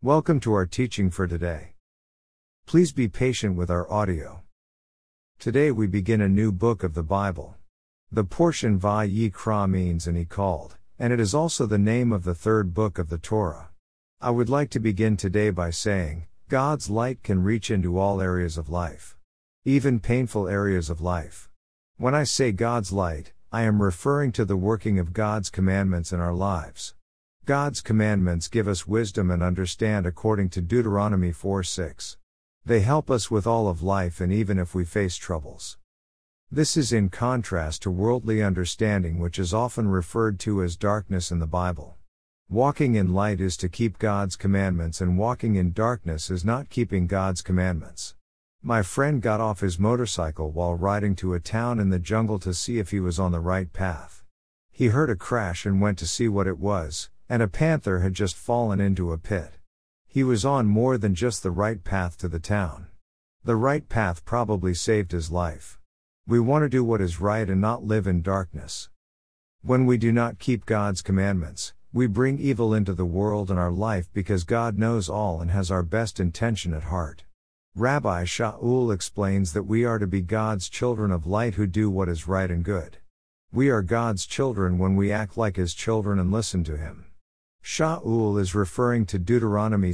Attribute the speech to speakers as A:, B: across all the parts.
A: Welcome to our teaching for today. Please be patient with our audio. Today we begin a new book of the Bible. The portion Vayikra means and he called, and it is also the name of the third book of the Torah. I would like to begin today by saying, God's light can reach into all areas of life. Even painful areas of life. When I say God's light, I am referring to the working of God's commandments in our lives. God's commandments give us wisdom and understand according to Deuteronomy 4:6. They help us with all of life and even if we face troubles. This is in contrast to worldly understanding, which is often referred to as darkness in the Bible. Walking in light is to keep God's commandments, and walking in darkness is not keeping God's commandments. My friend got off his motorcycle while riding to a town in the jungle to see if he was on the right path. He heard a crash and went to see what it was, and a panther had just fallen into a pit. He was on more than just the right path to the town. The right path probably saved his life. We want to do what is right and not live in darkness. When we do not keep God's commandments, we bring evil into the world and our life, because God knows all and has our best intention at heart. Rabbi Shaul explains that we are to be God's children of light who do what is right and good. We are God's children when we act like His children and listen to Him. Shaul is referring to Deuteronomy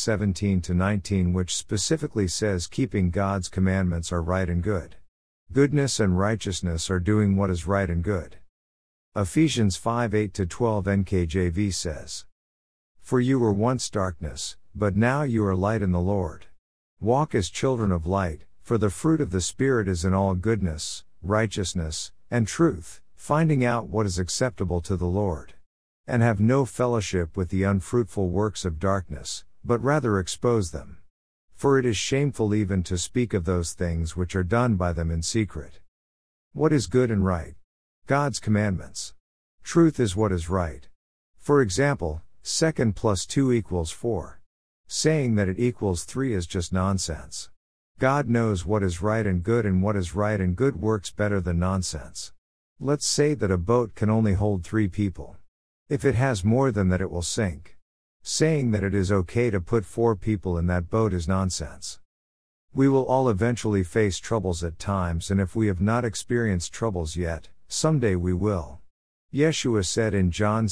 A: 6:17-19, which specifically says keeping God's commandments are right and good. Goodness and righteousness are doing what is right and good. Ephesians 5:8-12 NKJV says, "For you were once darkness, but now you are light in the Lord. Walk as children of light, for the fruit of the Spirit is in all goodness, righteousness, and truth, finding out what is acceptable to the Lord. And have no fellowship with the unfruitful works of darkness, but rather expose them. For it is shameful even to speak of those things which are done by them in secret." What is good and right? God's commandments. Truth is what is right. For example, 2 + 2 = 4. Saying that it equals 3 is just nonsense. God knows what is right and good, and what is right and good works better than nonsense. Let's say that a boat can only hold 3 people. If it has more than that, it will sink. Saying that it is okay to put 4 people in that boat is nonsense. We will all eventually face troubles at times, and if we have not experienced troubles yet, someday we will. Yeshua said in John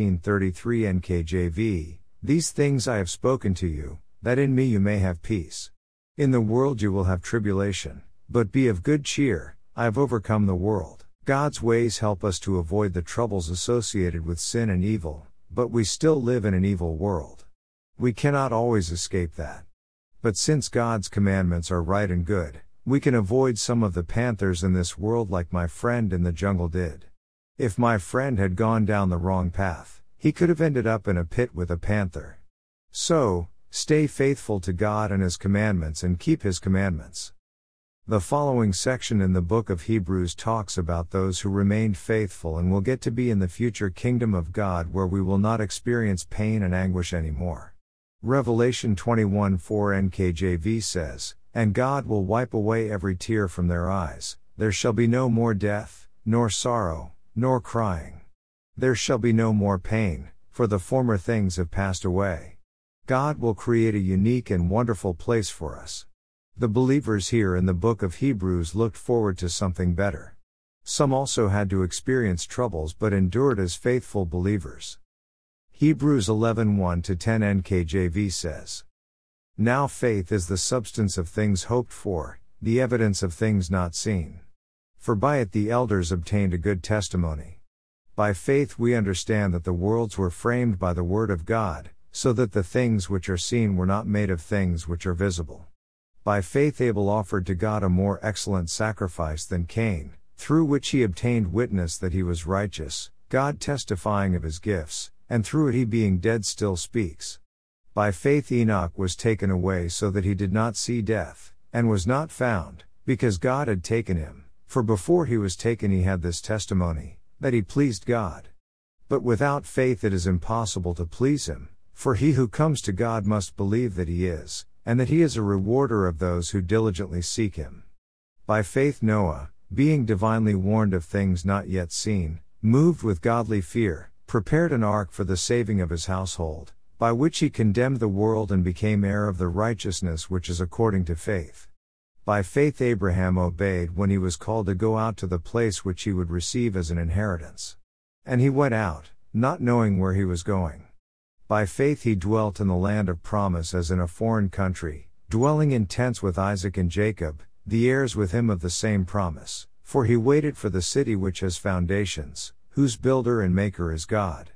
A: 16:33 NKJV, "These things I have spoken to you, that in me you may have peace. In the world you will have tribulation, but be of good cheer, I have overcome the world." God's ways help us to avoid the troubles associated with sin and evil, but we still live in an evil world. We cannot always escape that. But since God's commandments are right and good, we can avoid some of the panthers in this world like my friend in the jungle did. If my friend had gone down the wrong path, he could have ended up in a pit with a panther. So, stay faithful to God and His commandments and keep His commandments. The following section in the book of Hebrews talks about those who remained faithful and will get to be in the future kingdom of God, where we will not experience pain and anguish anymore. Revelation 21:4 NKJV says, "And God will wipe away every tear from their eyes. There shall be no more death, nor sorrow, nor crying. There shall be no more pain, for the former things have passed away." God will create a unique and wonderful place for us. The believers here in the book of Hebrews looked forward to something better. Some also had to experience troubles but endured as faithful believers. Hebrews 11:1-10 NKJV says, "Now faith is the substance of things hoped for, the evidence of things not seen. For by it the elders obtained a good testimony. By faith we understand that the worlds were framed by the word of God, so that the things which are seen were not made of things which are visible. By faith Abel offered to God a more excellent sacrifice than Cain, through which he obtained witness that he was righteous, God testifying of his gifts, and through it he being dead still speaks. By faith Enoch was taken away so that he did not see death, and was not found, because God had taken him, for before he was taken he had this testimony, that he pleased God. But without faith it is impossible to please Him, for he who comes to God must believe that He is, and that He is a rewarder of those who diligently seek Him. By faith Noah, being divinely warned of things not yet seen, moved with godly fear, prepared an ark for the saving of his household, by which he condemned the world and became heir of the righteousness which is according to faith. By faith Abraham obeyed when he was called to go out to the place which he would receive as an inheritance. And he went out, not knowing where he was going. By faith he dwelt in the land of promise as in a foreign country, dwelling in tents with Isaac and Jacob, the heirs with him of the same promise, for he waited for the city which has foundations, whose builder and maker is God.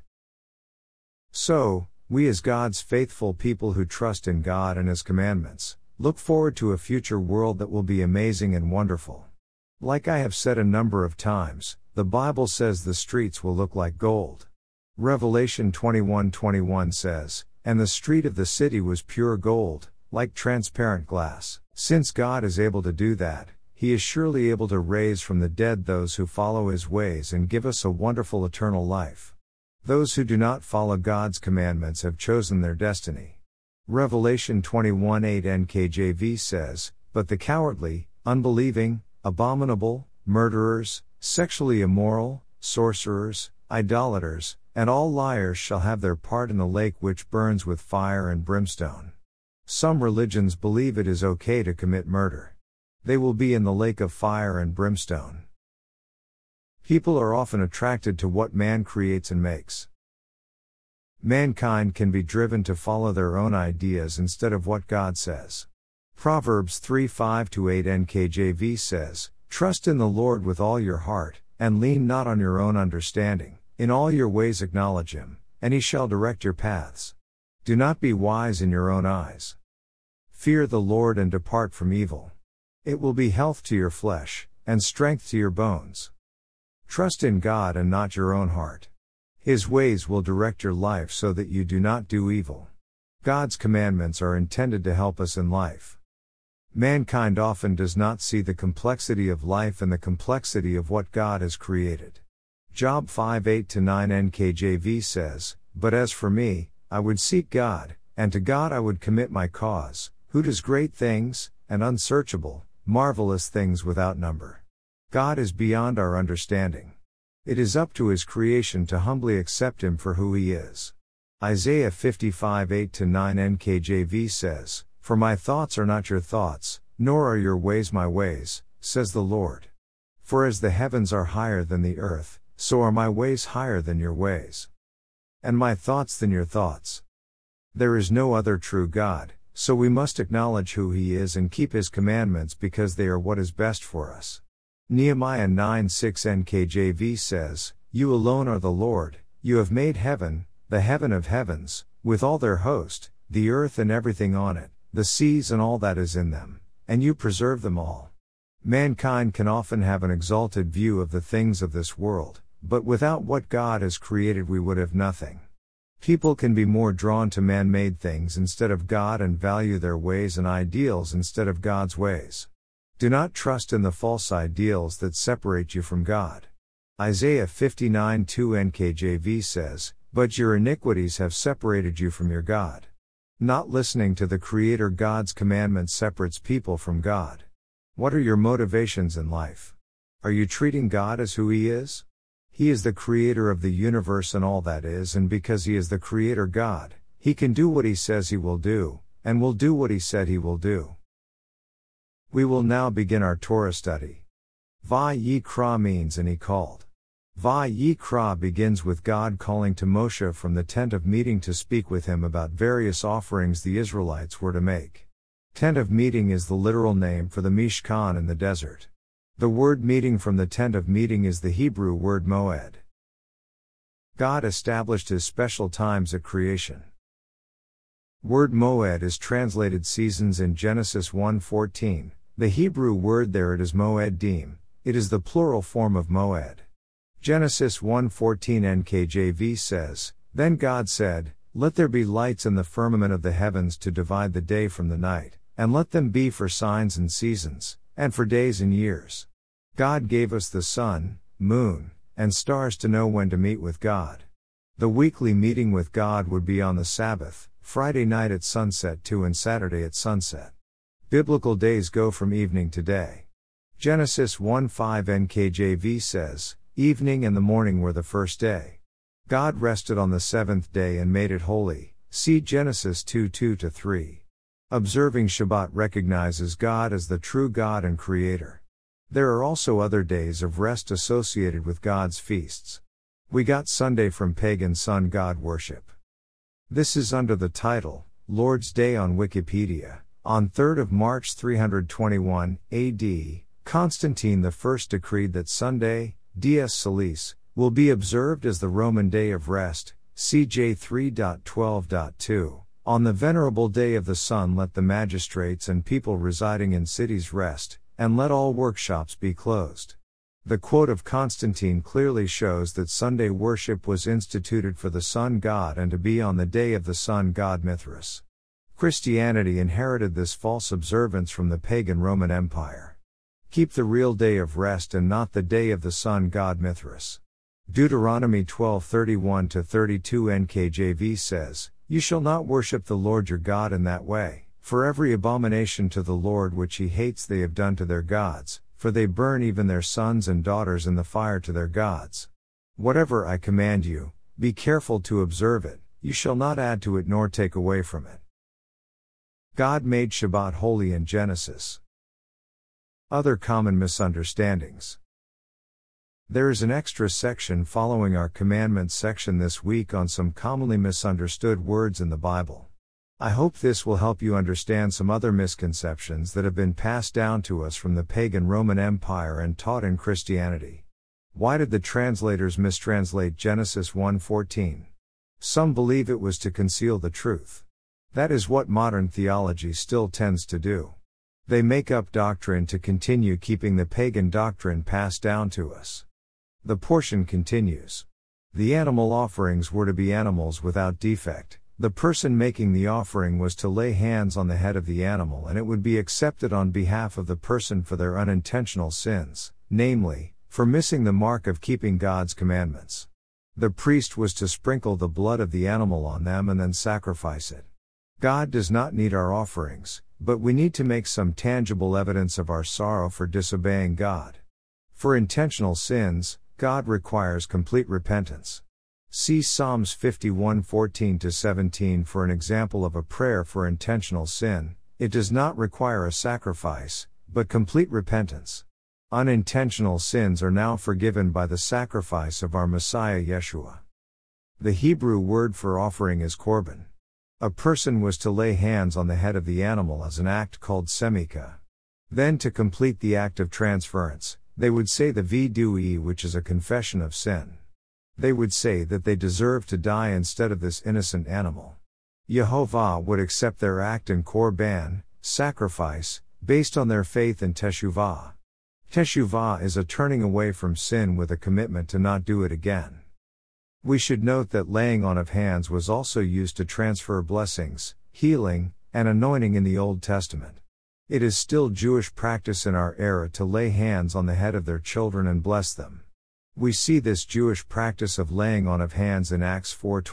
A: So, we as God's faithful people who trust in God and His commandments, look forward to a future world that will be amazing and wonderful. Like I have said a number of times, the Bible says the streets will look like gold. Revelation 21:21 says, "And the street of the city was pure gold, like transparent glass." Since God is able to do that, He is surely able to raise from the dead those who follow His ways and give us a wonderful eternal life. Those who do not follow God's commandments have chosen their destiny. Revelation 21:8 NKJV says, "But the cowardly, unbelieving, abominable, murderers, sexually immoral, sorcerers, idolaters, and all liars shall have their part in the lake which burns with fire and brimstone." Some religions believe it is okay to commit murder. They will be in the lake of fire and brimstone. People are often attracted to what man creates and makes. Mankind can be driven to follow their own ideas instead of what God says. Proverbs 3:5-8 NKJV says, "Trust in the Lord with all your heart, and lean not on your own understanding. In all your ways acknowledge Him, and He shall direct your paths. Do not be wise in your own eyes. Fear the Lord and depart from evil. It will be health to your flesh, and strength to your bones." Trust in God and not your own heart. His ways will direct your life so that you do not do evil. God's commandments are intended to help us in life. Mankind often does not see the complexity of life and the complexity of what God has created. Job 5:8-9 NKJV says, "But as for me, I would seek God, and to God I would commit my cause, who does great things, and unsearchable, marvelous things without number." God is beyond our understanding. It is up to His creation to humbly accept Him for who He is. Isaiah 55:8-9 NKJV says, "For my thoughts are not your thoughts, nor are your ways my ways, says the Lord. For as the heavens are higher than the earth, so are my ways higher than your ways, and my thoughts than your thoughts." There is no other true God, so we must acknowledge who He is and keep His commandments because they are what is best for us. Nehemiah 9:6 NKJV says, "You alone are the Lord, you have made heaven, the heaven of heavens, with all their host, the earth and everything on it, the seas and all that is in them, and you preserve them all." Mankind can often have an exalted view of the things of this world, but without what God has created we would have nothing. People can be more drawn to man-made things instead of God and value their ways and ideals instead of God's ways. Do not trust in the false ideals that separate you from God. Isaiah 59:2 NKJV says, "But your iniquities have separated you from your God." Not listening to the Creator God's commandments separates people from God. What are your motivations in life? Are you treating God as who He is? He is the Creator of the universe and all that is, and because He is the Creator God, He can do what He says He will do, and will do what He said He will do. We will now begin our Torah study. Vayikra means "and He called." Vayikra begins with God calling to Moshe from the tent of meeting to speak with him about various offerings the Israelites were to make. Tent of meeting is the literal name for the Mishkan in the desert. The word meeting from the tent of meeting is the Hebrew word moed. God established His special times at creation. Word moed is translated seasons in Genesis 1:14. The Hebrew word there it is moedim. It is the plural form of moed. Genesis 1:14 NKJV says, "Then God said, Let there be lights in the firmament of the heavens to divide the day from the night, and let them be for signs and seasons, and for days and years." God gave us the sun, moon, and stars to know when to meet with God. The weekly meeting with God would be on the Sabbath, Friday night at sunset and Saturday at sunset. Biblical days go from evening to day. Genesis 1:5 NKJV says, "Evening and the morning were the first day. God rested on the seventh day and made it holy, see Genesis 2:2-3. Observing Shabbat recognizes God as the true God and Creator. There are also other days of rest associated with God's feasts. We got Sunday from pagan sun god worship. This is under the title, Lord's Day on Wikipedia. On 3rd of March 321 AD, Constantine I decreed that Sunday, Dies Solis, will be observed as the Roman Day of Rest, CJ 3.12.2. On the venerable day of the sun let the magistrates and people residing in cities rest, and let all workshops be closed. The quote of Constantine clearly shows that Sunday worship was instituted for the sun god and to be on the day of the sun god Mithras. Christianity inherited this false observance from the pagan Roman Empire. Keep the real day of rest and not the day of the sun god Mithras. Deuteronomy 12:31-32 NKJV says, "You shall not worship the Lord your God in that way, for every abomination to the Lord which he hates they have done to their gods, for they burn even their sons and daughters in the fire to their gods. Whatever I command you, be careful to observe it, you shall not add to it nor take away from it." God made Shabbat holy in Genesis. Other common misunderstandings. There is an extra section following our commandments section this week on some commonly misunderstood words in the Bible. I hope this will help you understand some other misconceptions that have been passed down to us from the pagan Roman Empire and taught in Christianity. Why did the translators mistranslate Genesis 1:14? Some believe it was to conceal the truth. That is what modern theology still tends to do. They make up doctrine to continue keeping the pagan doctrine passed down to us. The portion continues. The animal offerings were to be animals without defect. The person making the offering was to lay hands on the head of the animal and it would be accepted on behalf of the person for their unintentional sins, namely, for missing the mark of keeping God's commandments. The priest was to sprinkle the blood of the animal on them and then sacrifice it. God does not need our offerings, but we need to make some tangible evidence of our sorrow for disobeying God. For intentional sins, God requires complete repentance. See Psalms 51:14-17 for an example of a prayer for intentional sin. It does not require a sacrifice, but complete repentance. Unintentional sins are now forgiven by the sacrifice of our Messiah Yeshua. The Hebrew word for offering is korban. A person was to lay hands on the head of the animal as an act called semika. Then to complete the act of transference, they would say the vidui, which is a confession of sin. They would say that they deserved to die instead of this innocent animal. Yehovah would accept their act in korban, sacrifice, based on their faith in teshuvah. Teshuvah is a turning away from sin with a commitment to not do it again. We should note that laying on of hands was also used to transfer blessings, healing, and anointing in the Old Testament. It is still Jewish practice in our era to lay hands on the head of their children and bless them. We see this Jewish practice of laying on of hands in Acts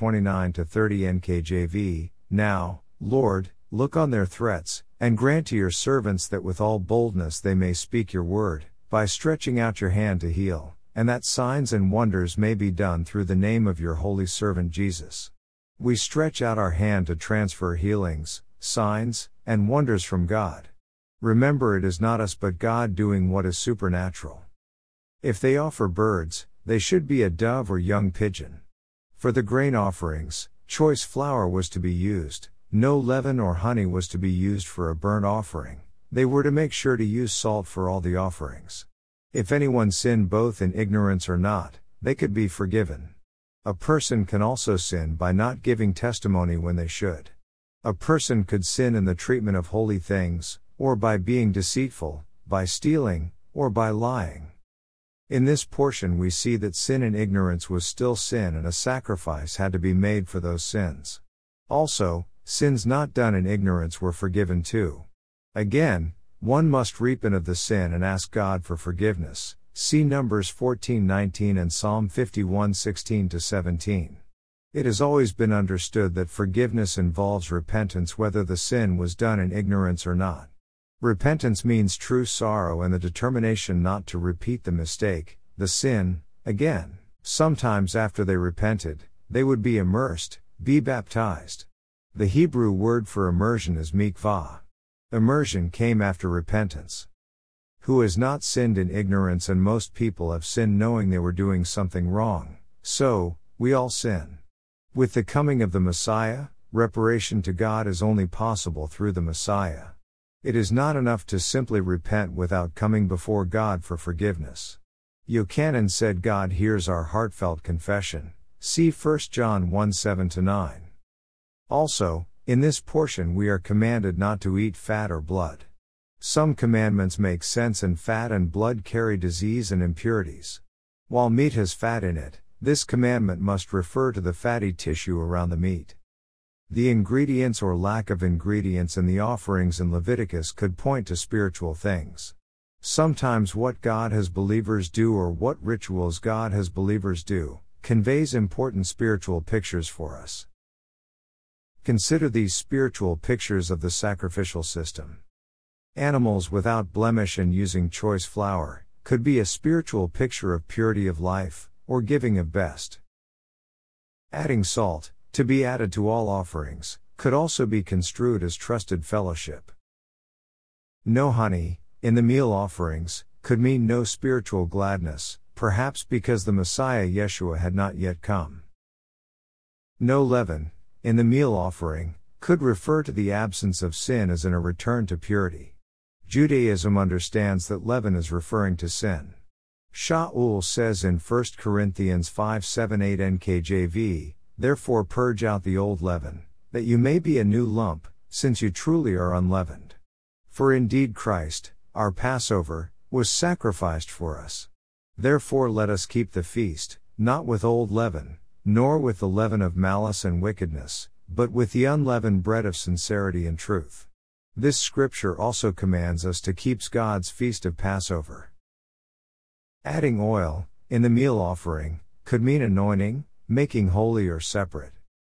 A: 4:29-30 NKJV. Now, Lord, look on their threats, and grant to your servants that with all boldness they may speak your word, by stretching out your hand to heal, and that signs and wonders may be done through the name of your holy servant Jesus. We stretch out our hand to transfer healings, signs, and wonders from God. Remember, it is not us but God doing what is supernatural. If they offer birds, they should be a dove or young pigeon. For the grain offerings, choice flour was to be used, no leaven or honey was to be used for a burnt offering. They were to make sure to use salt for all the offerings. If anyone sinned both in ignorance or not, they could be forgiven. A person can also sin by not giving testimony when they should. A person could sin in the treatment of holy things, or by being deceitful, by stealing, or by lying. In this portion we see that sin in ignorance was still sin and a sacrifice had to be made for those sins. Also, sins not done in ignorance were forgiven too. Again, one must repent of the sin and ask God for forgiveness. See Numbers 14:19 and Psalm 51:16-17. It has always been understood that forgiveness involves repentance whether the sin was done in ignorance or not. Repentance means true sorrow and the determination not to repeat the mistake, the sin, again. Sometimes after they repented, they would be immersed, be baptized. The Hebrew word for immersion is mikvah. Immersion came after repentance. Who has not sinned in ignorance, and most people have sinned knowing they were doing something wrong, so, we all sin. With the coming of the Messiah, reparation to God is only possible through the Messiah. It is not enough to simply repent without coming before God for forgiveness. Yochanan said God hears our heartfelt confession. See 1 John 1:7-9. Also, in this portion we are commanded not to eat fat or blood. Some commandments make sense, and fat and blood carry disease and impurities. While meat has fat in it, this commandment must refer to the fatty tissue around the meat. The ingredients or lack of ingredients in the offerings in Leviticus could point to spiritual things. Sometimes what God has believers do, or what rituals God has believers do, conveys important spiritual pictures for us. Consider these spiritual pictures of the sacrificial system. Animals without blemish and using choice flour could be a spiritual picture of purity of life, or giving of best. Adding salt, to be added to all offerings, could also be construed as trusted fellowship. No honey, in the meal offerings, could mean no spiritual gladness, perhaps because the Messiah Yeshua had not yet come. No leaven, in the meal offering, could refer to the absence of sin as in a return to purity. Judaism understands that leaven is referring to sin. Shaul says in 1 Corinthians 5:7-8 NKJV, "Therefore purge out the old leaven, that you may be a new lump, since you truly are unleavened. For indeed Christ, our Passover, was sacrificed for us. Therefore let us keep the feast, not with old leaven, nor with the leaven of malice and wickedness, but with the unleavened bread of sincerity and truth." This scripture also commands us to keep God's feast of Passover. Adding oil, in the meal offering, could mean anointing, making holy or separate.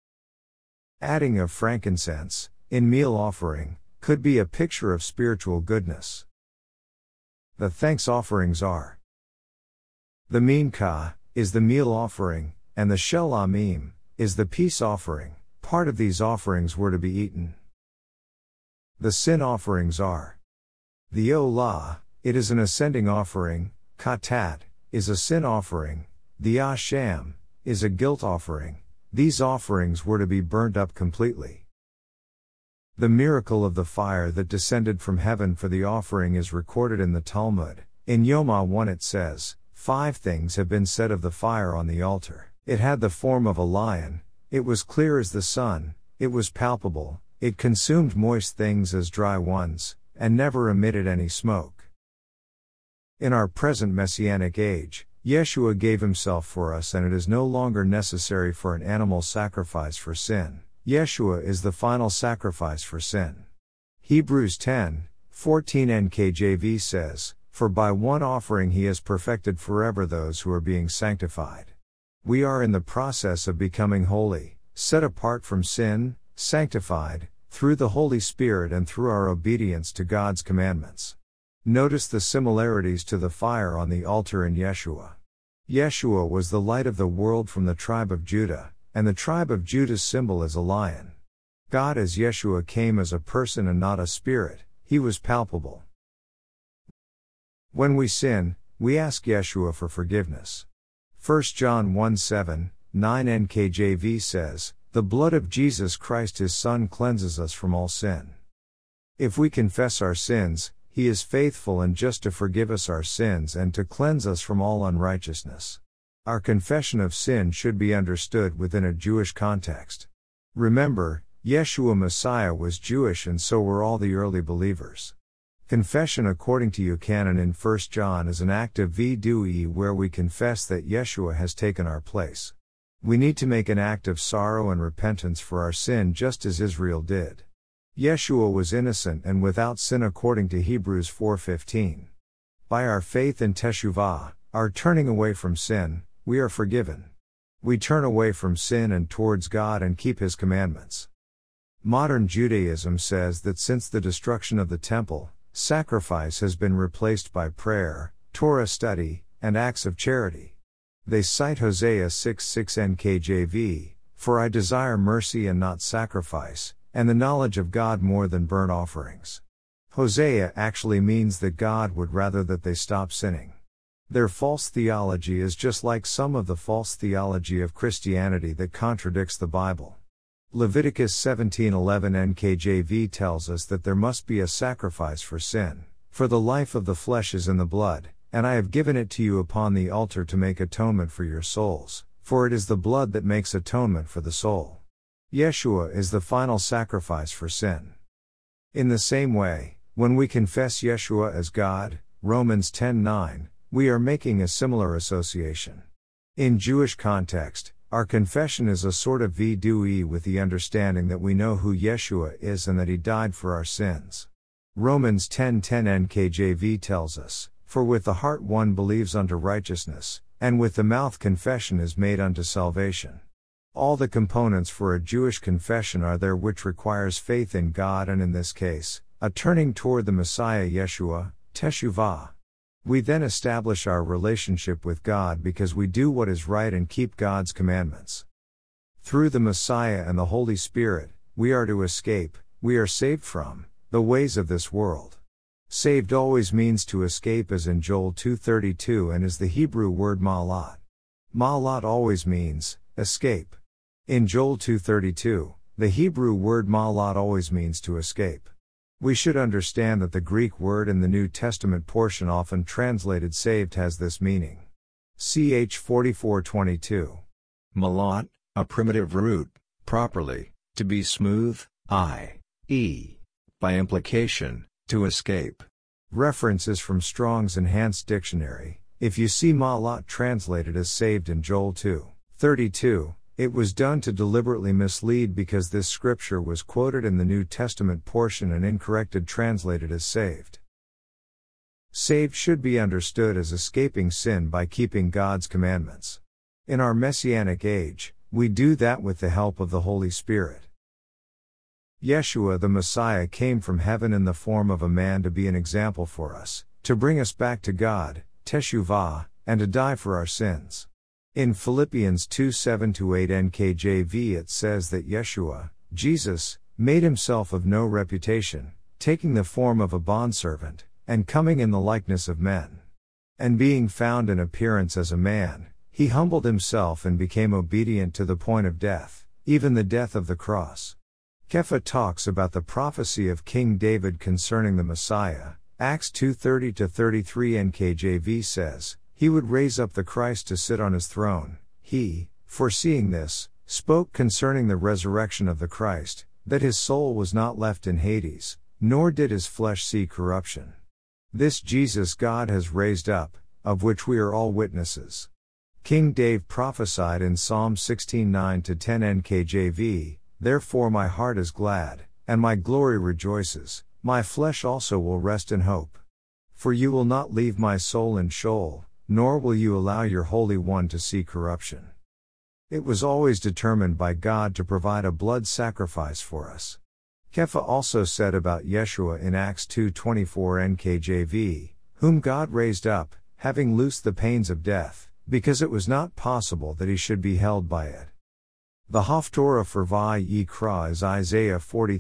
A: Adding of frankincense, in meal offering, could be a picture of spiritual goodness. The thanks offerings are: the mincha is the meal offering, and the shelamim is the peace offering. Part of these offerings were to be eaten. The sin offerings are: the olah, it is an ascending offering; katat is a sin offering; the asham is a guilt offering. These offerings were to be burnt up completely. The miracle of the fire that descended from heaven for the offering is recorded in the Talmud. In Yoma 1 it says, 5 things have been said of the fire on the altar. It had the form of a lion, it was clear as the sun, it was palpable, it consumed moist things as dry ones, and never emitted any smoke. In our present messianic age, Yeshua gave himself for us, and it is no longer necessary for an animal sacrifice for sin. Yeshua is the final sacrifice for sin. Hebrews 10:14 NKJV says, "For by one offering he has perfected forever those who are being sanctified." We are in the process of becoming holy, set apart from sin, sanctified, through the Holy Spirit and through our obedience to God's commandments. Notice the similarities to the fire on the altar in Yeshua. Yeshua was the light of the world from the tribe of Judah, and the tribe of Judah's symbol is a lion. God as Yeshua came as a person and not a spirit, he was palpable. When we sin, we ask Yeshua for forgiveness. 1 John 1:7-9 NKJV says, "The blood of Jesus Christ his Son cleanses us from all sin." If we confess our sins, he is faithful and just to forgive us our sins and to cleanse us from all unrighteousness. Our confession of sin should be understood within a Jewish context. Remember, Yeshua Messiah was Jewish, and so were all the early believers. Confession according to Yochanan in 1 John is an act of vidui where we confess that Yeshua has taken our place. We need to make an act of sorrow and repentance for our sin just as Israel did. Yeshua was innocent and without sin according to Hebrews 4:15. By our faith in Teshuvah, our turning away from sin, we are forgiven. We turn away from sin and towards God and keep his commandments. Modern Judaism says that since the destruction of the temple, sacrifice has been replaced by prayer, Torah study, and acts of charity. They cite Hosea 6:6 NKJV, For I desire mercy and not sacrifice, and the knowledge of God more than burnt offerings. Hosea actually means that God would rather that they stop sinning. Their false theology is just like some of the false theology of Christianity that contradicts the Bible. Leviticus 17:11 NKJV tells us that there must be a sacrifice for sin, for the life of the flesh is in the blood, and I have given it to you upon the altar to make atonement for your souls, for it is the blood that makes atonement for the soul. Yeshua is the final sacrifice for sin. In the same way, when we confess Yeshua as God, Romans 10:9, we are making a similar association. In Jewish context, our confession is a sort of vidui with the understanding that we know who Yeshua is and that he died for our sins. Romans 10:10 NKJV tells us, "For with the heart one believes unto righteousness, and with the mouth confession is made unto salvation." All the components for a Jewish confession are there, which requires faith in God and in this case, a turning toward the Messiah Yeshua, Teshuvah. We then establish our relationship with God because we do what is right and keep God's commandments. Through the Messiah and the Holy Spirit, we are to escape, we are saved from, the ways of this world. Saved always means to escape, as in Joel 2:32, and is the Hebrew word ma'alat. Ma'alat always means escape. In Joel 2:32, the Hebrew word ma'alat always means to escape. We should understand that the Greek word in the New Testament portion often translated saved has this meaning. Ch 44:22.
B: Malat, a primitive root, properly, to be smooth, i.e., by implication, to escape.
A: Reference is from Strong's Enhanced Dictionary. If you see ma'alat translated as saved in Joel 2:32, it was done to deliberately mislead because this scripture was quoted in the New Testament portion and incorrected translated as saved. Saved should be understood as escaping sin by keeping God's commandments. In our Messianic age, we do that with the help of the Holy Spirit. Yeshua the Messiah came from heaven in the form of a man to be an example for us, to bring us back to God, Teshuvah, and to die for our sins. In Philippians 2:7-8 NKJV it says that Yeshua, Jesus, made himself of no reputation, taking the form of a bondservant, and coming in the likeness of men. And being found in appearance as a man, he humbled himself and became obedient to the point of death, even the death of the cross. Kepha talks about the prophecy of King David concerning the Messiah. Acts 2:30-33 NKJV says, "He would raise up the Christ to sit on his throne. He, foreseeing this, spoke concerning the resurrection of the Christ, that his soul was not left in Hades, nor did his flesh see corruption. This Jesus God has raised up, of which we are all witnesses." King Dave prophesied in Psalm 16:9-10 NKJV, "Therefore my heart is glad, and my glory rejoices, my flesh also will rest in hope. For you will not leave my soul in Sheol, nor will you allow your Holy One to see corruption." It was always determined by God to provide a blood sacrifice for us. Kepha also said about Yeshua in Acts 2:24 NKJV, "Whom God raised up, having loosed the pains of death, because it was not possible that he should be held by it." The Haftorah for Vayikra is Isaiah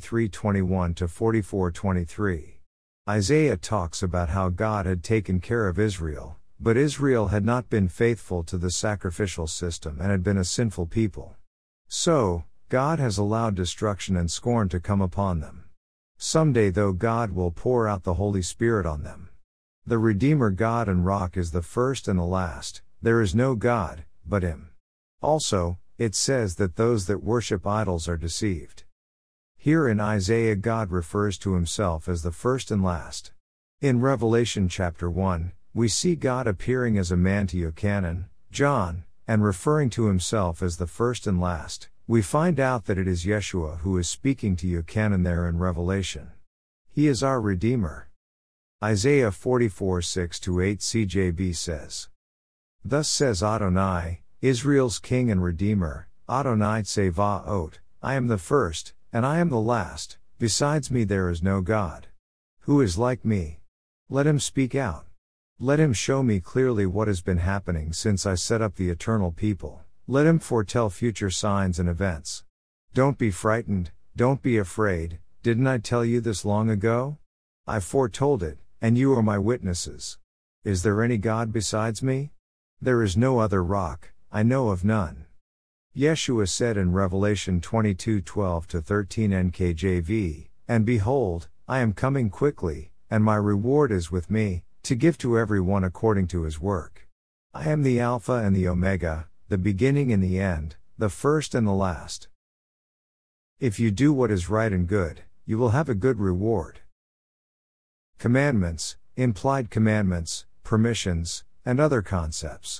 A: 43:21-44:23. Isaiah talks about how God had taken care of Israel, but Israel had not been faithful to the sacrificial system and had been a sinful people. So, God has allowed destruction and scorn to come upon them. Someday though God will pour out the Holy Spirit on them. The Redeemer God and Rock is the first and the last, there is no God, but him. Also, it says that those that worship idols are deceived. Here in Isaiah God refers to himself as the first and last. In Revelation chapter 1, we see God appearing as a man to Yochanan, John, and referring to himself as the first and last. We find out that it is Yeshua who is speaking to Yochanan there in Revelation. He is our Redeemer. Isaiah 44:6-8 CJB says, "Thus says Adonai, Israel's King and Redeemer, Adonai Tsevaot, I am the first, and I am the last, besides me there is no God. Who is like me? Let him speak out. Let him show me clearly what has been happening since I set up the eternal people, Let him foretell future signs and events. Don't be frightened, don't be afraid, didn't I tell you this long ago? I foretold it, and you are my witnesses. Is there any God besides me? There is no other rock, I know of none. Yeshua said in Revelation 22:12-13 NKJV, And behold, I am coming quickly, and my reward is with me, to give to every one according to his work. I am the Alpha and the Omega, the beginning and the end, the first and the last. If you do what is right and good, you will have a good reward. Commandments, implied commandments, permissions, and other concepts.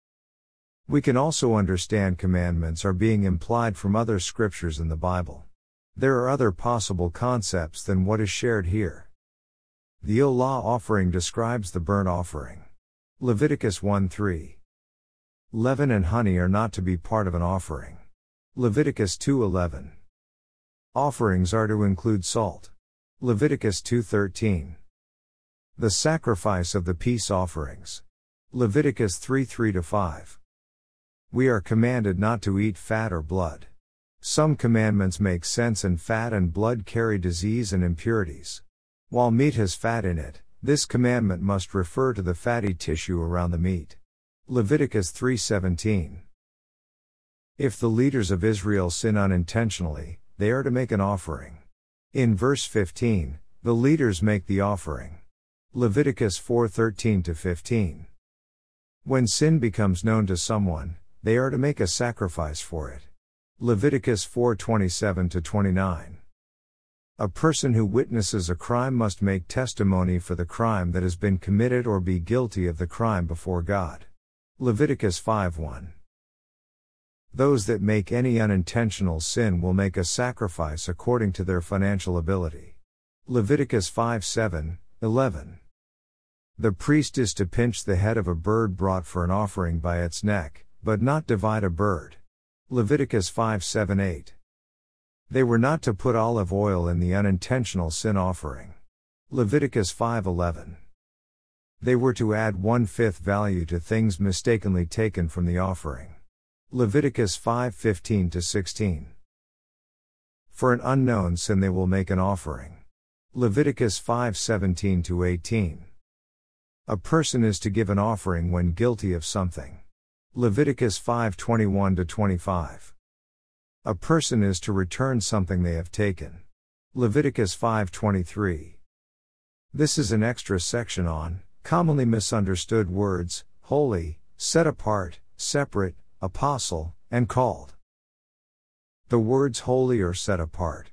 A: We can also understand commandments are being implied from other scriptures in the Bible. There are other possible concepts than what is shared here. The Olah offering describes the burnt offering. Leviticus 1:3. Leaven and honey are not to be part of an offering. Leviticus 2:11. Offerings are to include salt. Leviticus 2:13. The sacrifice of the peace offerings. Leviticus 3:3-5. We are commanded not to eat fat or blood. Some commandments make sense, and fat and blood carry disease and impurities. While meat has fat in it, this commandment must refer to the fatty tissue around the meat. Leviticus 3:17. If the leaders of Israel sin unintentionally, they are to make an offering. In verse 15, the leaders make the offering. Leviticus 4:13-15. When sin becomes known to someone, they are to make a sacrifice for it. Leviticus 4:27-29. A person who witnesses a crime must make testimony for the crime that has been committed or be guilty of the crime before God. Leviticus 5:1. Those that make any unintentional sin will make a sacrifice according to their financial ability. Leviticus 5:7-11. The priest is to pinch the head of a bird brought for an offering by its neck, but not divide a bird. Leviticus 5:7-8. They were not to put olive oil in the unintentional sin offering. Leviticus 5:11. They were to add 1/5 value to things mistakenly taken from the offering. Leviticus 5:15-16. For an unknown sin they will make an offering. Leviticus 5:17-18. A person is to give an offering when guilty of something. Leviticus 5:21-25. A person is to return something they have taken. Leviticus 5:23. This is an extra section on commonly misunderstood words: holy, set apart, separate, apostle, and called. The words holy or set apart.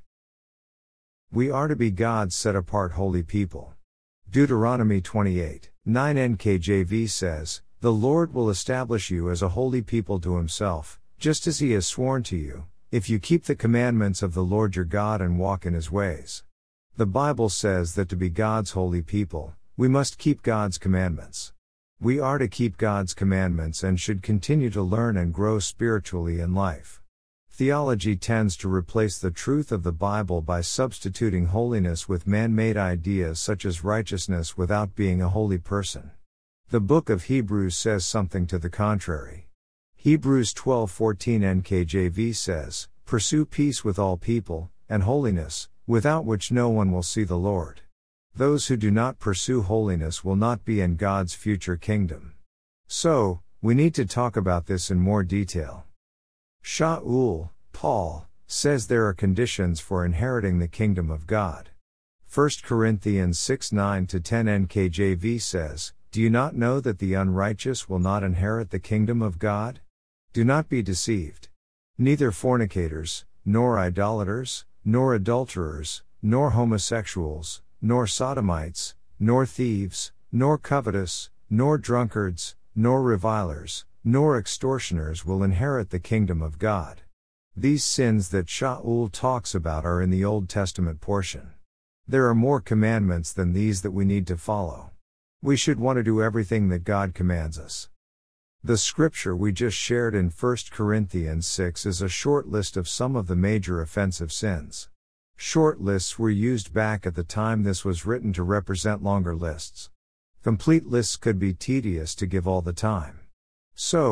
A: We are to be God's set apart holy people. Deuteronomy 28:9 NKJV says, The Lord will establish you as a holy people to himself, just as he has sworn to you, if you keep the commandments of the Lord your God and walk in his ways. The Bible says that to be God's holy people, we must keep God's commandments. We are to keep God's commandments and should continue to learn and grow spiritually in life. Theology tends to replace the truth of the Bible by substituting holiness with man-made ideas such as righteousness without being a holy person. The book of Hebrews says something to the contrary. Hebrews 12:14 NKJV says, Pursue peace with all people, and holiness, without which no one will see the Lord. Those who do not pursue holiness will not be in God's future kingdom. So, we need to talk about this in more detail. Shaul, Paul, says there are conditions for inheriting the kingdom of God. 1 Corinthians 6:9-10 NKJV says, Do you not know that the unrighteous will not inherit the kingdom of God? Do not be deceived. Neither fornicators, nor idolaters, nor adulterers, nor homosexuals, nor sodomites, nor thieves, nor covetous, nor drunkards, nor revilers, nor extortioners will inherit the kingdom of God. These sins that Shaul talks about are in the Old Testament portion. There are more commandments than these that we need to follow. We should want to do everything that God commands us. The scripture we just shared in 1 Corinthians 6 is a short list of some of the major offensive sins. Short lists were used back at the time this was written to represent longer lists. Complete lists could be tedious to give all the time. So,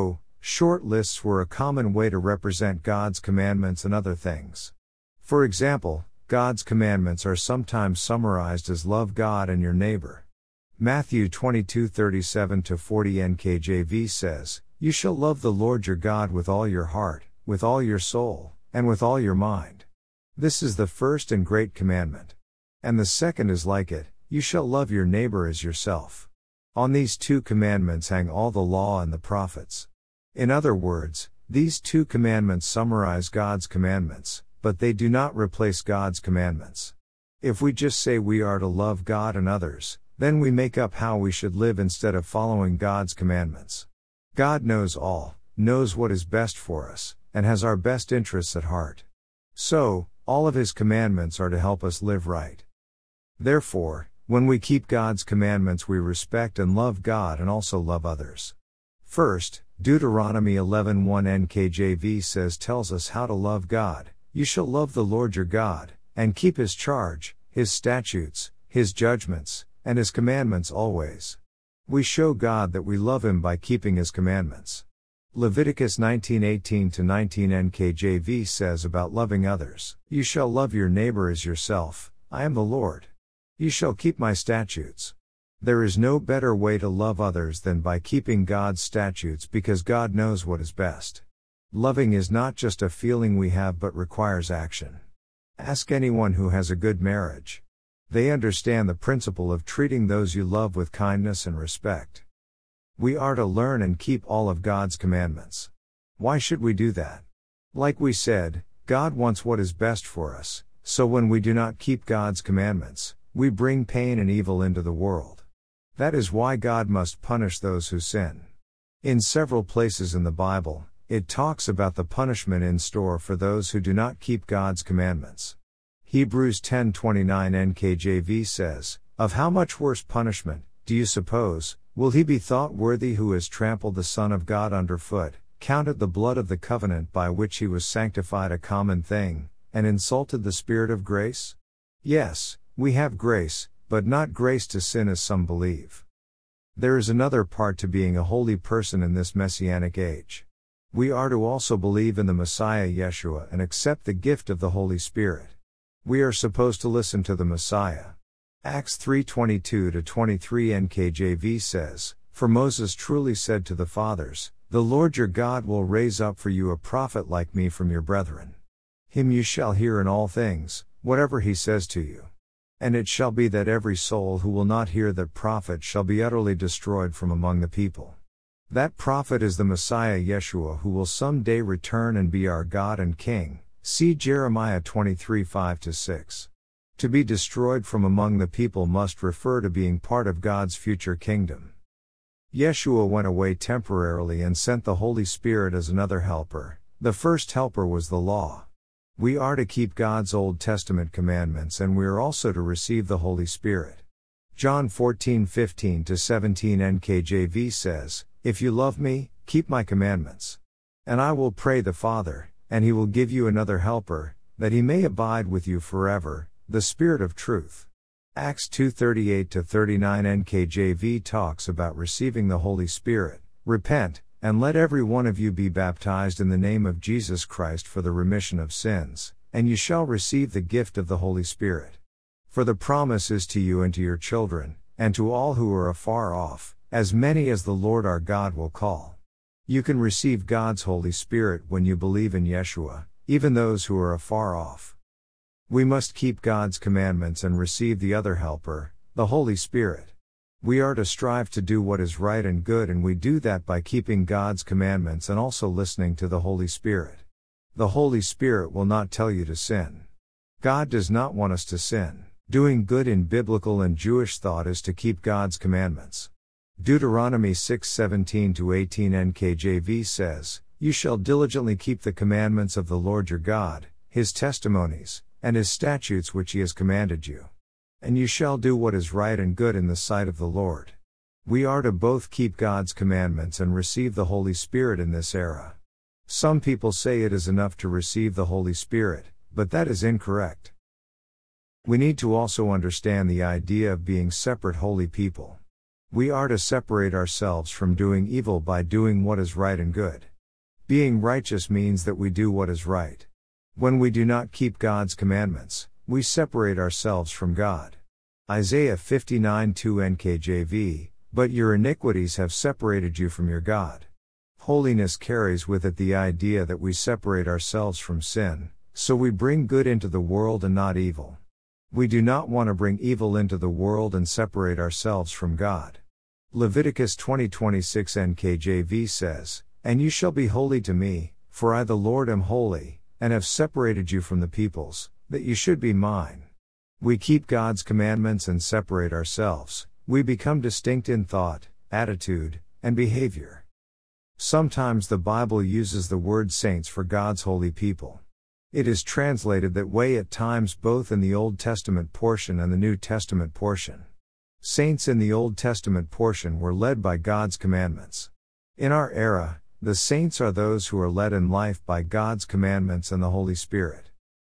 A: Short lists were a common way to represent God's commandments and other things. For example, God's commandments are sometimes summarized as love God and your neighbor. Matthew 22:37-40 NKJV says, "You shall love the Lord your God with all your heart, with all your soul, and with all your mind. This is the first and great commandment. And the second is like it, you shall love your neighbor as yourself. On these two commandments hang all the law and the prophets." In other words, these two commandments summarize God's commandments, but they do not replace God's commandments. If we just say we are to love God and others, then we make up how we should live instead of following God's commandments. God knows all, knows what is best for us, and has our best interests at heart. So, all of His commandments are to help us live right. Therefore, when we keep God's commandments, we respect and love God and also love others. First, Deuteronomy 11:1 NKJV tells us how to love God. "You shall love the Lord your God, and keep His charge, His statutes, His judgments, and His commandments always." We show God that we love Him by keeping His commandments. Leviticus 19:18-19 NKJV says about loving others, "You shall love your neighbor as yourself, I am the Lord. You shall keep my statutes." There is no better way to love others than by keeping God's statutes, because God knows what is best. Loving is not just a feeling we have but requires action. Ask anyone who has a good marriage. They understand the principle of treating those you love with kindness and respect. We are to learn and keep all of God's commandments. Why should we do that? Like we said, God wants what is best for us, so when we do not keep God's commandments, we bring pain and evil into the world. That is why God must punish those who sin. In several places in the Bible, it talks about the punishment in store for those who do not keep God's commandments. Hebrews 10:29 NKJV says, "Of how much worse punishment, do you suppose, will he be thought worthy who has trampled the Son of God underfoot, counted the blood of the covenant by which he was sanctified a common thing, and insulted the Spirit of grace?" Yes, we have grace, but not grace to sin as some believe. There is another part to being a holy person in this messianic age. We are to also believe in the Messiah Yeshua and accept the gift of the Holy Spirit. We are supposed to listen to the Messiah. Acts 3:22-23 NKJV says, "For Moses truly said to the fathers, the Lord your God will raise up for you a prophet like me from your brethren. Him you shall hear in all things, whatever he says to you. And it shall be that every soul who will not hear that prophet shall be utterly destroyed from among the people." That prophet is the Messiah Yeshua, who will someday return and be our God and King. See Jeremiah 23:5-6. To be destroyed from among the people must refer to being part of God's future kingdom. Yeshua went away temporarily and sent the Holy Spirit as another helper. The first helper was the law. We are to keep God's Old Testament commandments, and we are also to receive the Holy Spirit. John 14:15-17 NKJV says, "If you love me, keep my commandments. And I will pray the Father, and he will give you another helper, that he may abide with you forever, the Spirit of truth." Acts 2:38-39 NKJV talks about receiving the Holy Spirit. "Repent, and let every one of you be baptized in the name of Jesus Christ for the remission of sins, and you shall receive the gift of the Holy Spirit. For the promise is to you and to your children, and to all who are afar off, as many as the Lord our God will call." You can receive God's Holy Spirit when you believe in Yeshua, even those who are afar off. We must keep God's commandments and receive the other helper, the Holy Spirit. We are to strive to do what is right and good, and we do that by keeping God's commandments and also listening to the Holy Spirit. The Holy Spirit will not tell you to sin. God does not want us to sin. Doing good in biblical and Jewish thought is to keep God's commandments. Deuteronomy 6:17-18 NKJV says, "You shall diligently keep the commandments of the Lord your God, his testimonies, and his statutes which he has commanded you. And you shall do what is right and good in the sight of the Lord." We are to both keep God's commandments and receive the Holy Spirit in this era. Some people say it is enough to receive the Holy Spirit, but that is incorrect. We need to also understand the idea of being separate holy people. We are to separate ourselves from doing evil by doing what is right and good. Being righteous means that we do what is right. When we do not keep God's commandments, we separate ourselves from God. Isaiah 59:2 NKJV, but your iniquities have separated you from your God. Holiness carries with it the idea that we separate ourselves from sin, so we bring good into the world and not evil. We do not want to bring evil into the world and separate ourselves from God. Leviticus 20:26 NKJV says, "And you shall be holy to me, for I the Lord am holy, and have separated you from the peoples, that you should be mine." We keep God's commandments and separate ourselves. We become distinct in thought, attitude, and behavior. Sometimes the Bible uses the word saints for God's holy people. It is translated that way at times both in the Old Testament portion and the New Testament portion. Saints in the Old Testament portion were led by God's commandments. In our era, the saints are those who are led in life by God's commandments and the Holy Spirit.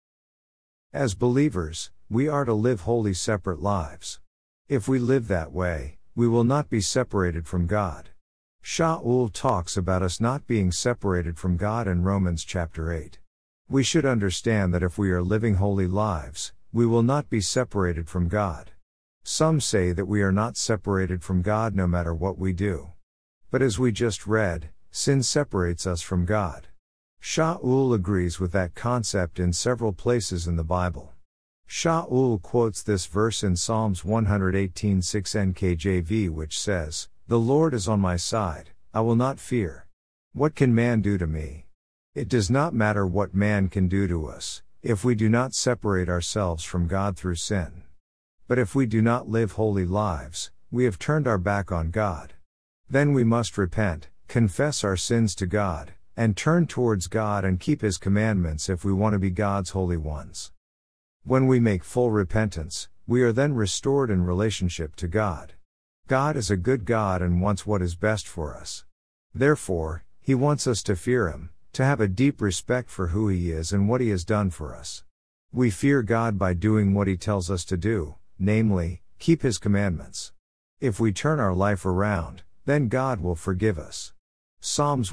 A: As believers, we are to live holy separate lives. If we live that way, we will not be separated from God. Shaul talks about us not being separated from God in Romans chapter 8. We should understand that if we are living holy lives, we will not be separated from God. Some say that we are not separated from God no matter what we do. But as we just read, sin separates us from God. Shaul agrees with that concept in several places in the Bible. Shaul quotes this verse in Psalms 118:6 NKJV, which says, "The Lord is on my side, I will not fear. What can man do to me?" It does not matter what man can do to us, if we do not separate ourselves from God through sin. But if we do not live holy lives, we have turned our back on God. Then we must repent, confess our sins to God, and turn towards God and keep His commandments if we want to be God's holy ones. When we make full repentance, we are then restored in relationship to God. God is a good God and wants what is best for us. Therefore, He wants us to fear Him, to have a deep respect for who He is and what He has done for us. We fear God by doing what He tells us to do, namely, keep His commandments. If we turn our life around, then God will forgive us. Psalms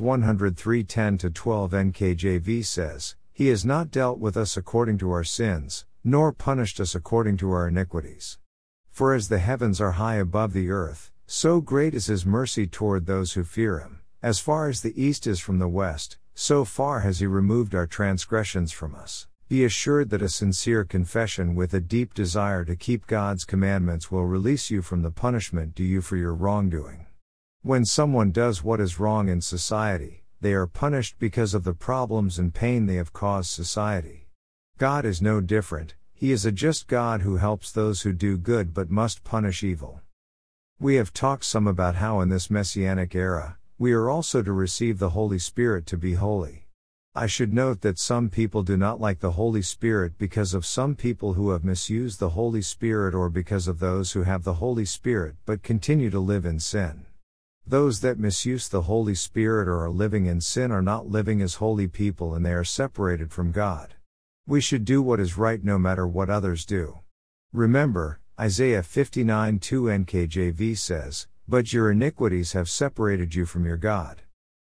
A: 103:10-12 NKJV says, "He has not dealt with us according to our sins, nor punished us according to our iniquities. For as the heavens are high above the earth, so great is His mercy toward those who fear Him. As far as the east is from the west, so far has He removed our transgressions from us." Be assured that a sincere confession with a deep desire to keep God's commandments will release you from the punishment due you for your wrongdoing. When someone does what is wrong in society, they are punished because of the problems and pain they have caused society. God is no different. He is a just God who helps those who do good but must punish evil. We have talked some about how in this Messianic era, we are also to receive the Holy Spirit to be holy. I should note that some people do not like the Holy Spirit because of some people who have misused the Holy Spirit or because of those who have the Holy Spirit but continue to live in sin. Those that misuse the Holy Spirit or are living in sin are not living as holy people and they are separated from God. We should do what is right no matter what others do. Remember, Isaiah 59:2 NKJV says, "But your iniquities have separated you from your God."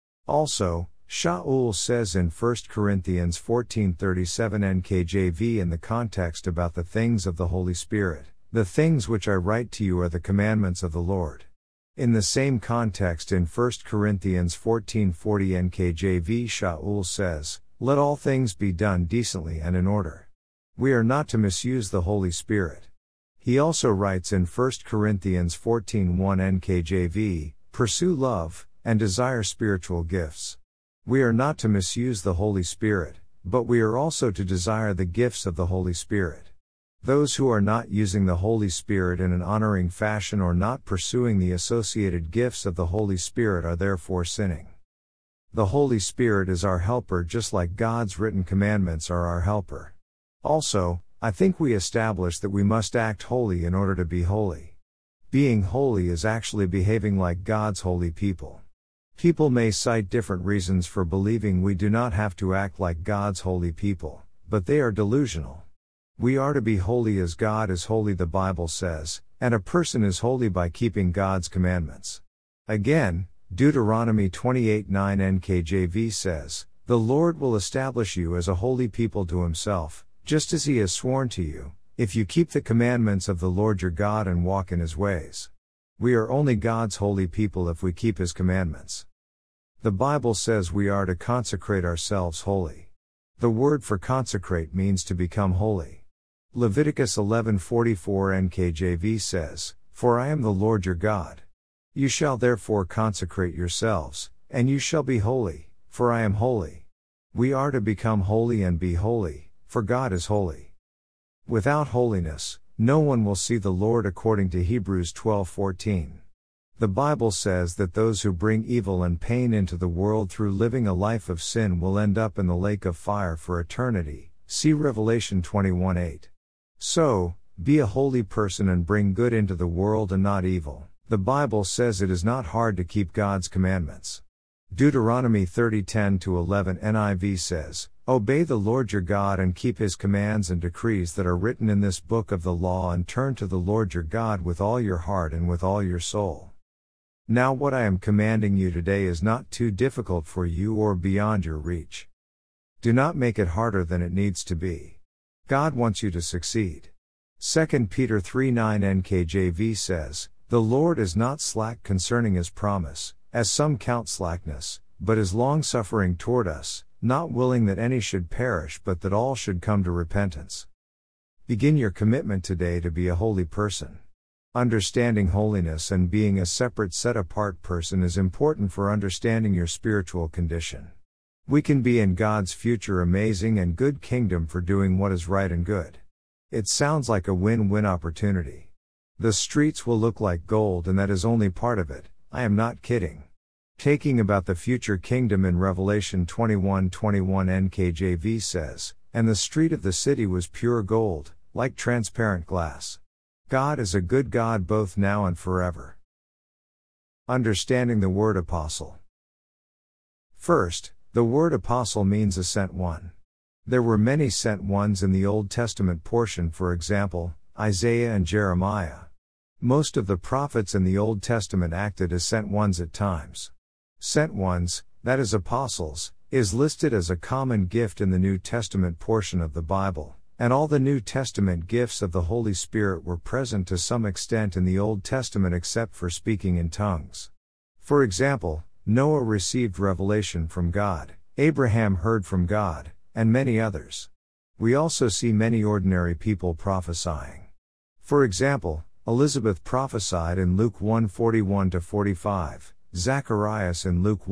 A: Also, Shaul says in 1 Corinthians 14:37 NKJV in the context about the things of the Holy Spirit, "The things which I write to you are the commandments of the Lord." In the same context in 1 Corinthians 14:40 NKJV Shaul says, "Let all things be done decently and in order." We are not to misuse the Holy Spirit. He also writes in 1 Corinthians 14:1 NKJV, "Pursue love, and desire spiritual gifts." We are not to misuse the Holy Spirit, but we are also to desire the gifts of the Holy Spirit. Those who are not using the Holy Spirit in an honoring fashion or not pursuing the associated gifts of the Holy Spirit are therefore sinning. The Holy Spirit is our helper just like God's written commandments are our helper. Also, I think we established that we must act holy in order to be holy. Being holy is actually behaving like God's holy people. People may cite different reasons for believing we do not have to act like God's holy people, but they are delusional. We are to be holy as God is holy, the Bible says, and a person is holy by keeping God's commandments. Again, Deuteronomy 28:9 NKJV says, "The Lord will establish you as a holy people to himself, just as he has sworn to you, if you keep the commandments of the Lord your God and walk in his ways." We are only God's holy people if we keep his commandments. The Bible says we are to consecrate ourselves holy. The word for consecrate means to become holy. Leviticus 11:44 NKJV says, "For I am the Lord your God. You shall therefore consecrate yourselves, and you shall be holy, for I am holy." We are to become holy and be holy, for God is holy. Without holiness, no one will see the Lord according to Hebrews 12:14. The Bible says that those who bring evil and pain into the world through living a life of sin will end up in the lake of fire for eternity. See Revelation 21:8. So, be a holy person and bring good into the world and not evil. The Bible says it is not hard to keep God's commandments. Deuteronomy 30:10-11 NIV says, "Obey the Lord your God and keep his commands and decrees that are written in this book of the law and turn to the Lord your God with all your heart and with all your soul." Now what I am commanding you today is not too difficult for you or beyond your reach. Do not make it harder than it needs to be. God wants you to succeed. 2 Peter 3:9 NKJV says, "The Lord is not slack concerning his promise, as some count slackness, but is long-suffering toward us, not willing that any should perish but that all should come to repentance." Begin your commitment today to be a holy person. Understanding holiness and being a separate set-apart person is important for understanding your spiritual condition. We can be in God's future amazing and good kingdom for doing what is right and good. It sounds like a win-win opportunity. The streets will look like gold and that is only part of it, I am not kidding. Taking about the future kingdom in Revelation 21:21 NKJV says, "And the street of the city was pure gold, like transparent glass." God is a good God both now and forever. Understanding the word apostle. First, the word apostle means a sent one. There were many sent ones in the Old Testament portion, for example, Isaiah and Jeremiah. Most of the prophets in the Old Testament acted as sent ones at times. Sent ones, that is apostles, is listed as a common gift in the New Testament portion of the Bible. And all the New Testament gifts of the Holy Spirit were present to some extent in the Old Testament except for speaking in tongues. For example, Noah received revelation from God, Abraham heard from God, and many others. We also see many ordinary people prophesying. For example, Elizabeth prophesied in Luke 1:41-45, Zacharias in Luke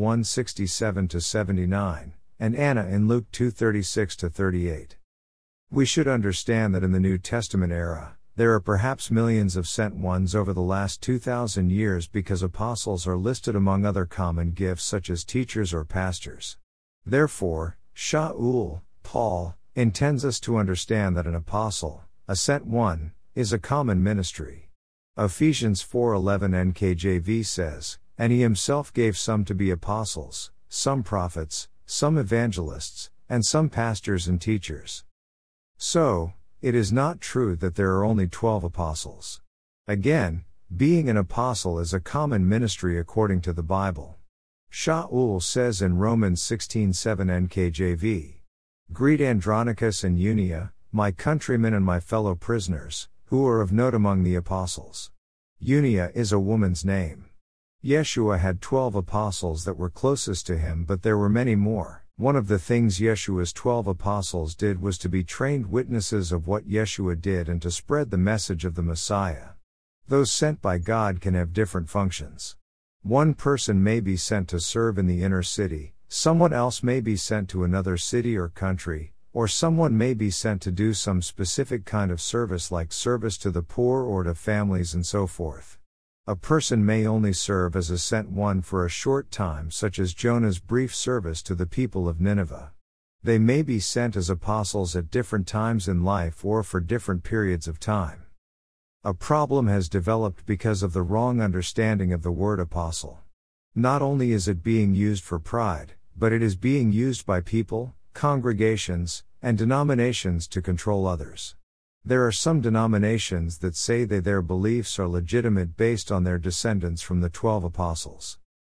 A: 1:67-79, and Anna in Luke 2:36-38. We should understand that in the New Testament era, there are perhaps millions of sent ones over the last 2,000 years because apostles are listed among other common gifts such as teachers or pastors. Therefore, Shaul, Paul, intends us to understand that an apostle, a sent one, is a common ministry. Ephesians 4:11 NKJV says, "And he himself gave some to be apostles, some prophets, some evangelists, and some pastors and teachers." So, it is not true that there are only 12 apostles. Again, being an apostle is a common ministry according to the Bible. Shaul says in Romans 16:7 NKJV, "Greet Andronicus and Eunia, my countrymen and my fellow prisoners, who are of note among the apostles." Eunia is a woman's name. Yeshua had 12 apostles that were closest to him, but there were many more. One of the things Yeshua's 12 apostles did was to be trained witnesses of what Yeshua did and to spread the message of the Messiah. Those sent by God can have different functions. One person may be sent to serve in the inner city, someone else may be sent to another city or country, or someone may be sent to do some specific kind of service like service to the poor or to families and so forth. A person may only serve as a sent one for a short time, such as Jonah's brief service to the people of Nineveh. They may be sent as apostles at different times in life or for different periods of time. A problem has developed because of the wrong understanding of the word apostle. Not only is it being used for pride, but it is being used by people, congregations, and denominations to control others. There are some denominations that say that their beliefs are legitimate based on their descendants from the 12 apostles.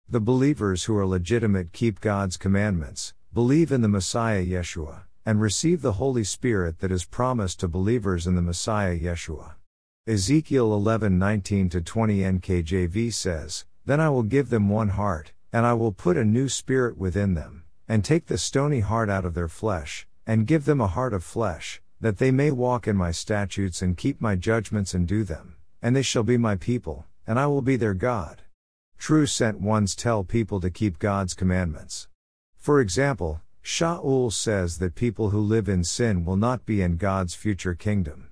A: The believers who are legitimate keep God's commandments, believe in the Messiah Yeshua, and receive the Holy Spirit that is promised to believers in the Messiah Yeshua. Ezekiel 11:19-20 NKJV says, "Then I will give them one heart, and I will put a new spirit within them, and take the stony heart out of their flesh, and give them a heart of flesh, that they may walk in my statutes and keep my judgments and do them, and they shall be my people, and I will be their God." True sent ones tell people to keep God's commandments. For example, Shaul says that people who live in sin will not be in God's future kingdom.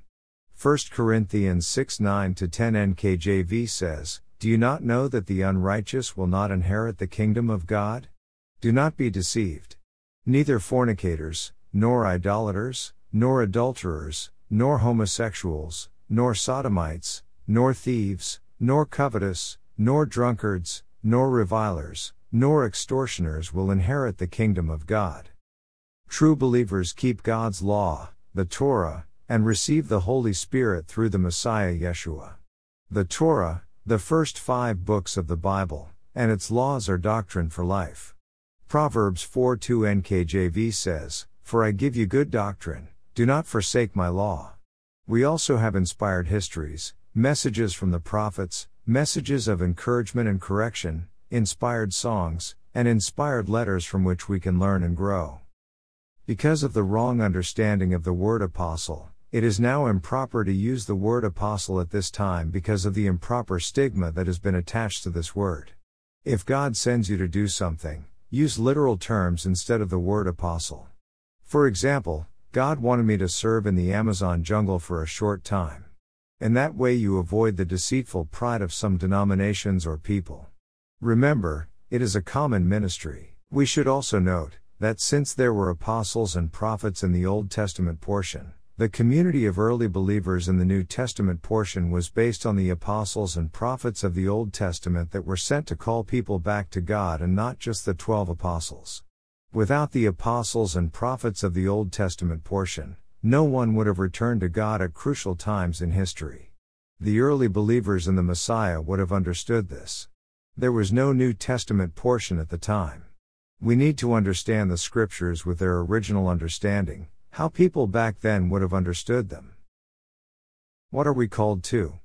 A: 1 Corinthians 6:9-10 NKJV says, "Do you not know that the unrighteous will not inherit the kingdom of God? Do not be deceived. Neither fornicators, nor idolaters, nor adulterers, nor homosexuals, nor sodomites, nor thieves, nor covetous, nor drunkards, nor revilers, nor extortioners will inherit the kingdom of God." True believers keep God's law, the Torah, and receive the Holy Spirit through the Messiah Yeshua. The Torah, the first 5 books of the Bible, and its laws are doctrine for life. Proverbs 4:2 NKJV says, "For I give you good doctrine, do not forsake my law." We also have inspired histories, messages from the prophets, messages of encouragement and correction, inspired songs, and inspired letters from which we can learn and grow. Because of the wrong understanding of the word apostle, it is now improper to use the word apostle at this time because of the improper stigma that has been attached to this word. If God sends you to do something, use literal terms instead of the word apostle. For example, God wanted me to serve in the Amazon jungle for a short time. In that way you avoid the deceitful pride of some denominations or people. Remember, it is a common ministry. We should also note that since there were apostles and prophets in the Old Testament portion, the community of early believers in the New Testament portion was based on the apostles and prophets of the Old Testament that were sent to call people back to God and not just the 12 apostles. Without the apostles and prophets of the Old Testament portion, no one would have returned to God at crucial times in history. The early believers in the Messiah would have understood this. There was no New Testament portion at the time. We need to understand the scriptures with their original understanding, how people back then would have understood them. What are we called to?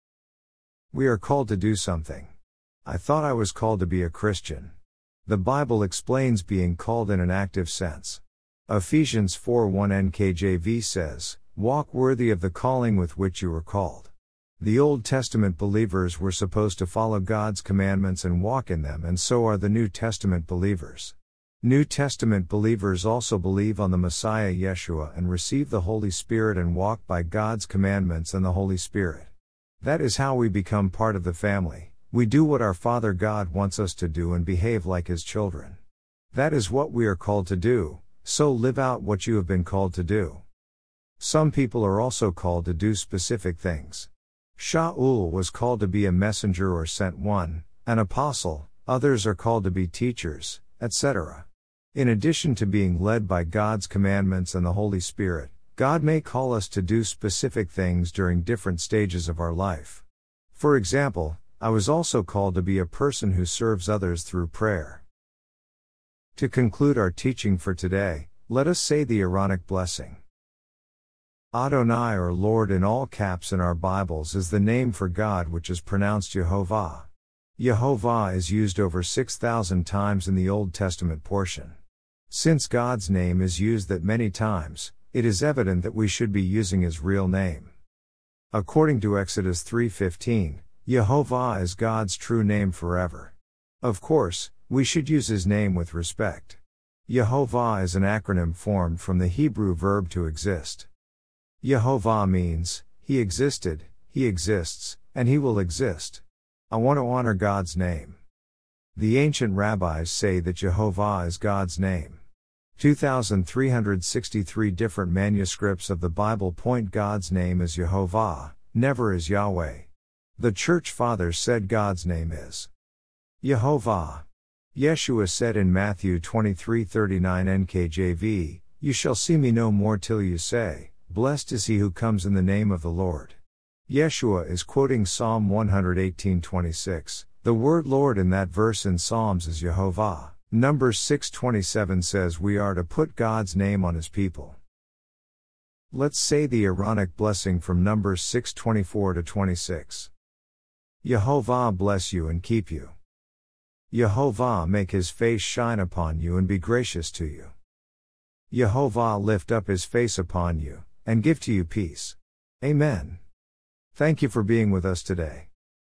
A: We are called to do something. I thought I was called to be a Christian. The Bible explains being called in an active sense. Ephesians 4:1 NKJV says, "Walk worthy of the calling with which you were called." The Old Testament believers were supposed to follow God's commandments and walk in them, and so are the New Testament believers. New Testament believers also believe on the Messiah Yeshua and receive the Holy Spirit and walk by God's commandments and the Holy Spirit. That is how we become part of the family. We do what our Father God wants us to do and behave like His children. That is what we are called to do. So live out what you have been called to do. Some people are also called to do specific things. Shaul was called to be a messenger or sent one, an apostle, others are called to be teachers, etc. In addition to being led by God's commandments and the Holy Spirit, God may call us to do specific things during different stages of our life. For example, I was also called to be a person who serves others through prayer. To conclude our teaching for today, let us say the Aaronic blessing. Adonai, or Lord in all caps in our Bibles, is the name for God, which is pronounced Yehovah. Yehovah is used over 6,000 times in the Old Testament portion. Since God's name is used that many times, it is evident that we should be using His real name. According to Exodus 3:15, Yehovah is God's true name forever. Of course, we should use His name with respect. Yehovah is an acronym formed from the Hebrew verb to exist. Yehovah means, He existed, He exists, and He will exist. I want to honor God's name. The ancient rabbis say that Yehovah is God's name. 2,363 different manuscripts of the Bible point God's name as Yehovah, never as Yahweh. The Church Fathers said God's name is Yehovah. Yeshua said in Matthew 23:39 NKJV, "You shall see me no more till you say, Blessed is he who comes in the name of the Lord." Yeshua is quoting Psalm 118:26, The word Lord in that verse in Psalms is Yehovah. Numbers 6:27 says we are to put God's name on His people. Let's say the Aaronic blessing from Numbers 6:24-26. Yehovah bless you and keep you. Yehovah make His face shine upon you and be gracious to you. Yehovah lift up His face upon you, and give to you peace. Amen. Thank you for being with us today.